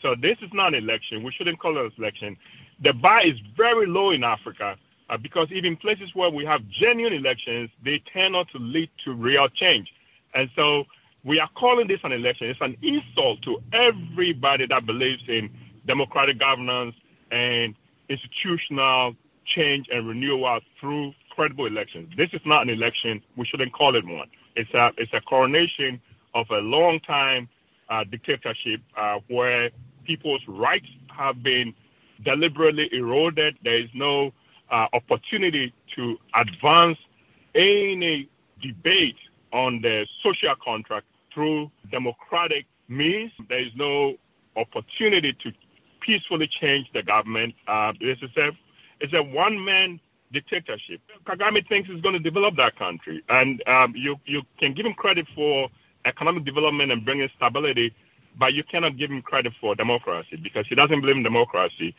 So this is not an election. We shouldn't call it an election. The bar is very low in Africa because even places where we have genuine elections, they tend not to lead to real change. And so we are calling this an election. It's an insult to everybody that believes in democratic governance and institutional change and renewal through credible elections. This is not an election. We shouldn't call it one. It's a coronation of a long time dictatorship where people's rights have been deliberately eroded. There is no opportunity to advance any debate on the social contract through democratic means. There is no opportunity to peacefully change the government. It's a one-man dictatorship. Kagame thinks he's going to develop that country, and you can give him credit for economic development and bringing stability, but you cannot give him credit for democracy because he doesn't believe in democracy.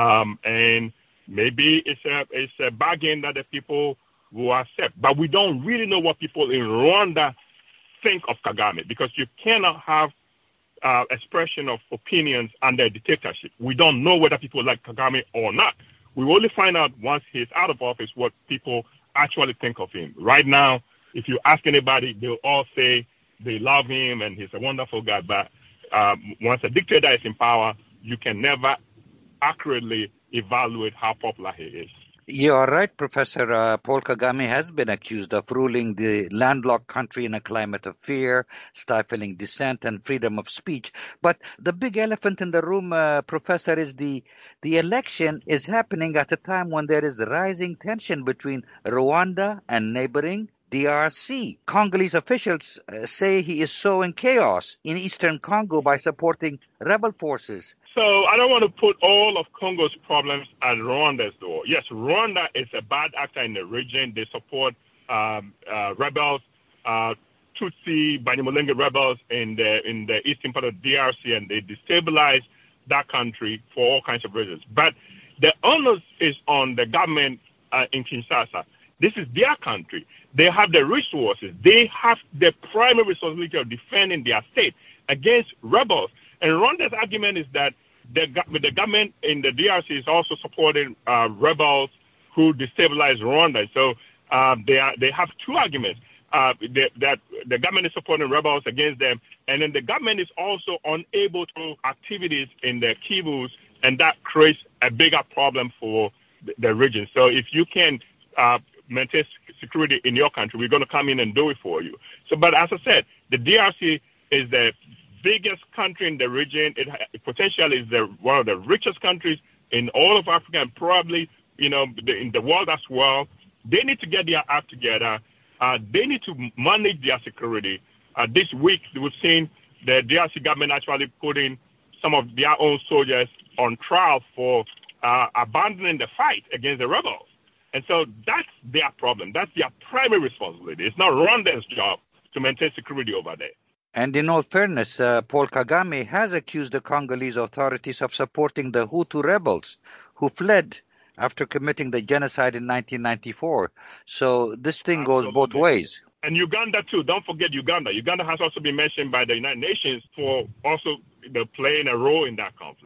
And maybe it's a bargain that the people will accept, but we don't really know what people in Rwanda think of Kagame because you cannot have expression of opinions under a dictatorship. We don't know whether people like Kagame or not. We will only find out once he's out of office what people actually think of him. Right now, if you ask anybody, they'll all say they love him and he's a wonderful guy. But once a dictator is in power, you can never accurately evaluate how popular he is. You are right, Professor. Paul Kagame has been accused of ruling the landlocked country in a climate of fear, stifling dissent and freedom of speech. But the big elephant in the room, Professor, is the election is happening at a time when there is rising tension between Rwanda and neighboring DRC. Congolese officials say he is sowing chaos in eastern Congo by supporting rebel forces. So I don't want to put all of Congo's problems at Rwanda's door. Yes, Rwanda is a bad actor in the region. They support rebels, Tutsi, Banyamulenge rebels in the eastern part of DRC, and they destabilize that country for all kinds of reasons. But the onus is on the government in Kinshasa. This is their country. They have the resources. They have the primary responsibility of defending their state against rebels. And Rwanda's argument is that the government in the DRC is also supporting rebels who destabilize Rwanda. So they have two arguments, that the government is supporting rebels against them, and then the government is also unable to do activities in the Kivus, and that creates a bigger problem for the region. So if you can maintain security in your country, we're going to come in and do it for you. So, but as I said, the DRC is the biggest country in the region. It potentially is one of the richest countries in all of Africa and probably, in the world as well. They need to get their act together. They need to manage their security. This week, we've seen the DRC government actually putting some of their own soldiers on trial for abandoning the fight against the rebels. And so that's their problem. That's their primary responsibility. It's not Rwanda's job to maintain security over there. And in all fairness, Paul Kagame has accused the Congolese authorities of supporting the Hutu rebels who fled after committing the genocide in 1994. So this thing goes both ways. And Uganda, too. Don't forget Uganda. Uganda has also been mentioned by the United Nations for also playing a role in that conflict.